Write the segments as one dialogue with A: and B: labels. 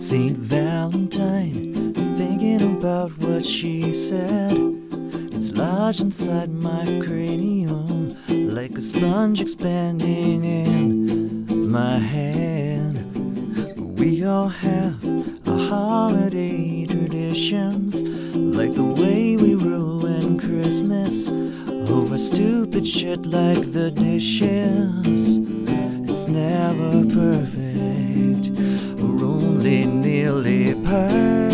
A: Saint Valentine, thinking about what she said. It's lodged inside my cranium, like a sponge expanding in my hand. We all have our holiday traditions, like the way we ruin Christmas over stupid shit like the dishes. It's never perfect, or only nearly perfect.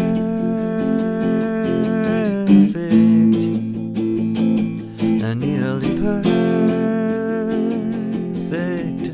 A: Nearly perfect.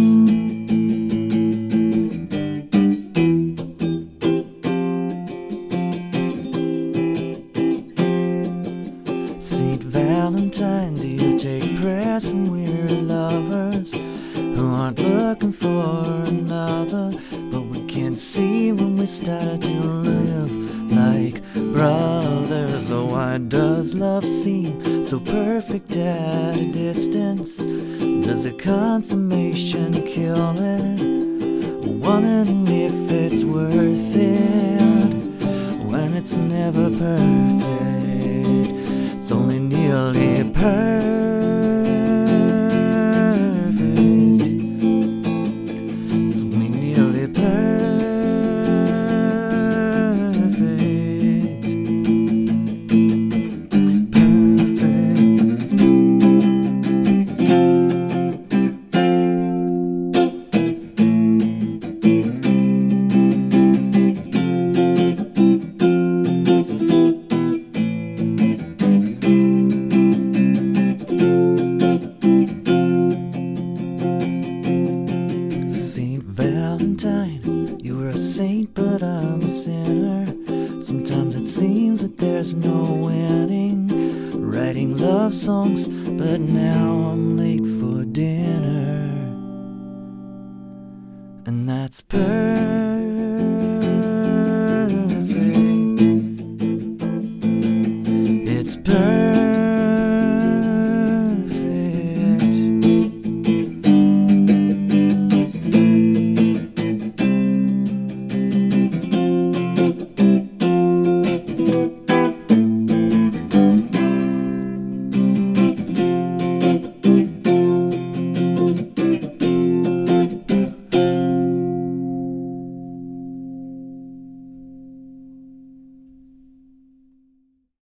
A: Saint Valentine, do you take prayers from weary lovers who aren't looking for another, but we can't see when we started to live like brothers? Oh, why does love seem so perfect at a distance? Does a consummation kill it? Wondering if it's worth it when it's never perfect. It's only nearly perfect. It's only nearly perfect. Valentine, you were a saint, but I'm a sinner. Sometimes it seems that there's no winning, writing love songs, but now I'm late for dinner. And that's perfect.